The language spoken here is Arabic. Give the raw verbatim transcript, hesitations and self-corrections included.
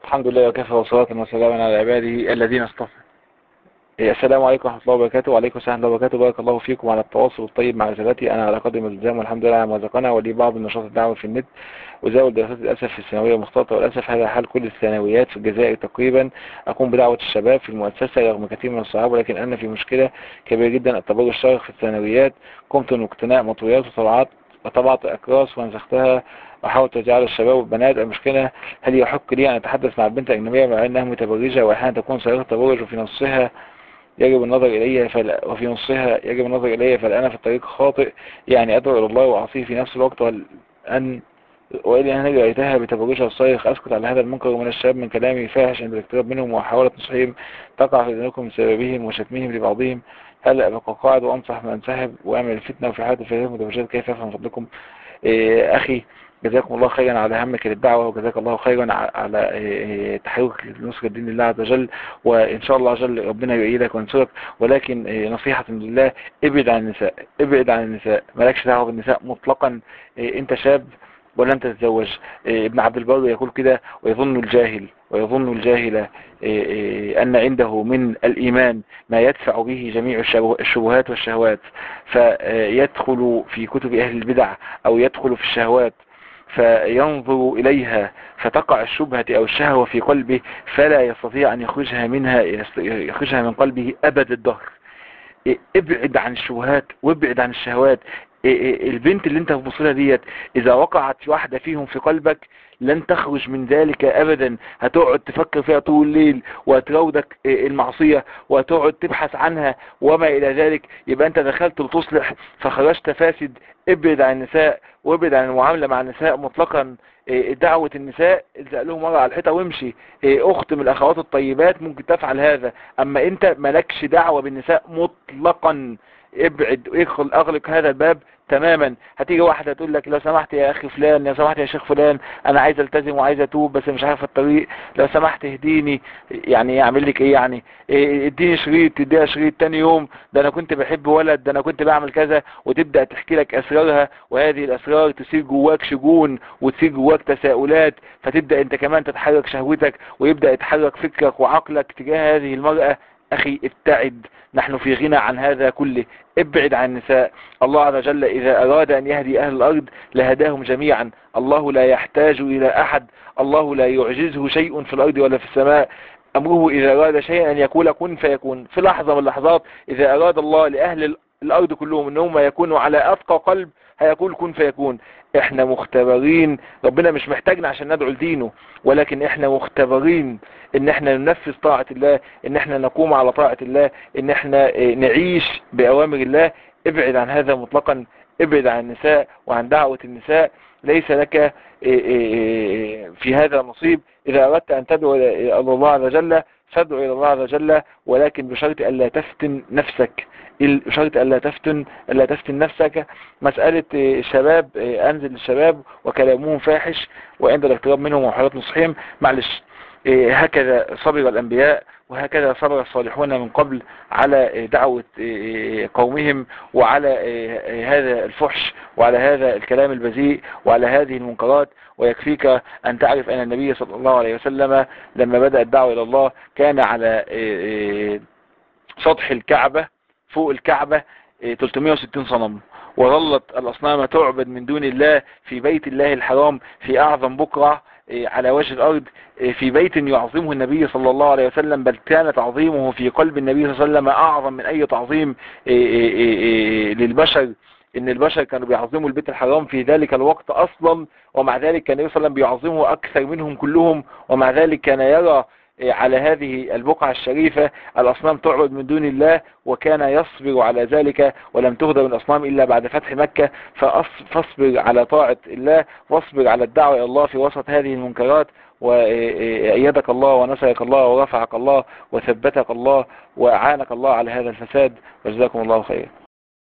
الحمد لله وكفى وصلاة وسلاما على عباده الذين اصطفى. السلام عليكم ورحمة الله وبركاته. وعليكم السلام ورحمة الله وبركاته. بارك الله فيكم على التواصل الطيب مع رسالتي. أنا على قدر ما التزام والحمد لله على ما رزقنا، ولي بعض النشاط الدعوة في النت وزاول دراسات للأسف في الثانوية المختلطة، وللأسف هذا حال كل الثانويات في الجزائر تقريبا. أقوم بدعوة الشباب في المؤسسة رغم كثير من الصعاب، ولكن أنا في مشكلة كبيرة جدا: التبرج الشرخ في الثانويات. قمت من اقتناء مطويات وطبعات وطبعت أكراس ونسختها وحاول تجعل الشباب والبنات. المشكلة: هل يحق لي أن أتحدث مع البنت الأجنبية مع أنها متبرجة وأحيانا تكون صريخة تبرج، وفي نصها يجب النظر إلي فل... وفي نصها يجب النظر إلي فالأنا في الطريق خاطئ؟ يعني أدعو إلى الله وأعصيه في نفس الوقت، وأن وإلي أن رأيتها بتبرجها الصريخ أسكت على هذا المنكر من الشباب من كلامي فاحش عند الاقتراب منهم وحاولت نصحهم تقع في ذنوبكم بسببهم وشتمهم لبعضهم؟ هل أبقى قاعد وأنصح من أنسحب وأعمل الفتنة؟ وفي حالة الفريق المتبرجات كيف أفهم فضلكم؟ إيه أخي، جزاكم الله خيرا على همك للدعوة، وجزاك الله خيرا على إيه تحريك لنصر الدين لله عز وجل، وإن شاء الله عز وجل ربنا يؤيدك وينصرك. ولكن إيه نصيحة لله: ابعد عن النساء، ابعد عن النساء، مالكش دعوة بالنساء مطلقا. إيه انت شاب ولن تتزوج. إيه ابن عبد البر يقول كده: ويظن الجاهل ويظن الجاهل إيه إيه أن عنده من الإيمان ما يدفع به جميع الشبهات والشهوات، فيدخل في كتب أهل البدع أو يدخل في الشهوات فينظر إليها فتقع الشبهة أو الشهوة في قلبه فلا يستطيع أن يخرجها منها يخرجها من قلبه أبد الدهر. ابعد عن الشبهات وابعد عن الشهوات. البنت اللي انت بتبصلها ديت اذا وقعت واحدة فيهم في قلبك لن تخرج من ذلك ابدا، هتقعد تفكر فيها طول الليل وهتراودك المعصية وهتقعد تبحث عنها وما الى ذلك، يبقى انت دخلت لتصلح فخرجت فاسد. ابعد عن النساء وابعد عن المعاملة مع النساء مطلقا. دعوة النساء الزق لهم مرة على الحيطة وامشي. اخت من الاخوات الطيبات ممكن تفعل هذا، اما انت مالكش دعوة بالنساء مطلقا. ابعد واغلق اغلق هذا الباب تماما. هتيجي واحدة تقول لك: لو سمحت يا اخي فلان، لو سمحت يا شيخ فلان، انا عايز التزم وعايز اتوب بس مش عارف الطريق، لو سمحت اهديني. يعني اعمل لك ايه يعني؟ إيه اديني شريط، تديها شريط تاني يوم: ده انا كنت بحب ولد، ده انا كنت بعمل كذا، وتبدأ تحكي لك اسرارها، وهذه الاسرار تثير جواك شجون وتثير جواك تساؤلات، فتبدأ انت كمان تتحرك شهوتك ويبدأ يتحرك فكرك وعقلك تجاه هذه المرأة. اخي ابتعد، نحن في غنى عن هذا كله. ابعد عن النساء. الله عز وجل اذا اراد ان يهدي اهل الارض لهداهم جميعا. الله لا يحتاج الى احد، الله لا يعجزه شيء في الارض ولا في السماء. امره اذا اراد شيئا ان يقول كن فيكون. في لحظة من اللحظات اذا اراد الله لاهل الارض كلهم انهم يكونوا على اتقى قلب هيقول كن فيكون. احنا مختبرين، ربنا مش محتاجنا عشان ندعو لدينه، ولكن احنا مختبرين ان احنا ننفذ طاعة الله، ان احنا نقوم على طاعة الله، ان احنا نعيش بأوامر الله. ابعد عن هذا مطلقا. ابعد عن النساء وعن دعوة النساء. ليس لك في هذا نصيب. اذا اردت ان تدعو الى الله عز وجل فادعو الى الله عز وجل، ولكن بشرط الا تفتن نفسك. بشرط الا تفتن الا تفتن نفسك. مسألة الشباب، انزل الشباب وكلامهم فاحش وعند الاقتراب منهم وحالات نصحهم، معلش، هكذا صبر الأنبياء وهكذا صبر الصالحون من قبل على دعوة قومهم وعلى هذا الفحش وعلى هذا الكلام البذيء وعلى هذه المنكرات. ويكفيك أن تعرف أن النبي صلى الله عليه وسلم لما بدأ الدعوة إلى الله كان على سطح الكعبة فوق الكعبة ثلاثمائة وستين صنم، وظلت الأصنام تعبد من دون الله في بيت الله الحرام في أعظم بقعة على وجه الأرض، في بيت يعظمه النبي صلى الله عليه وسلم، بل كان تعظيمه في قلب النبي صلى الله عليه وسلم أعظم من أي تعظيم للبشر. إن البشر كانوا بيعظموا البيت الحرام في ذلك الوقت أصلا، ومع ذلك كان النبي صلى الله عليه وسلم بيعظمه أكثر منهم كلهم، ومع ذلك كان يرى على هذه البقعة الشريفة الأصنام تعبد من دون الله، وكان يصبر على ذلك، ولم تهدم الأصنام إلا بعد فتح مكة. فاصبر على طاعة الله واصبر على الدعوة إلى الله في وسط هذه المنكرات، وأيدك الله ونصرك الله ورفعك الله وثبتك الله وأعانك الله على هذا الفساد. وجزاكم الله خيرا.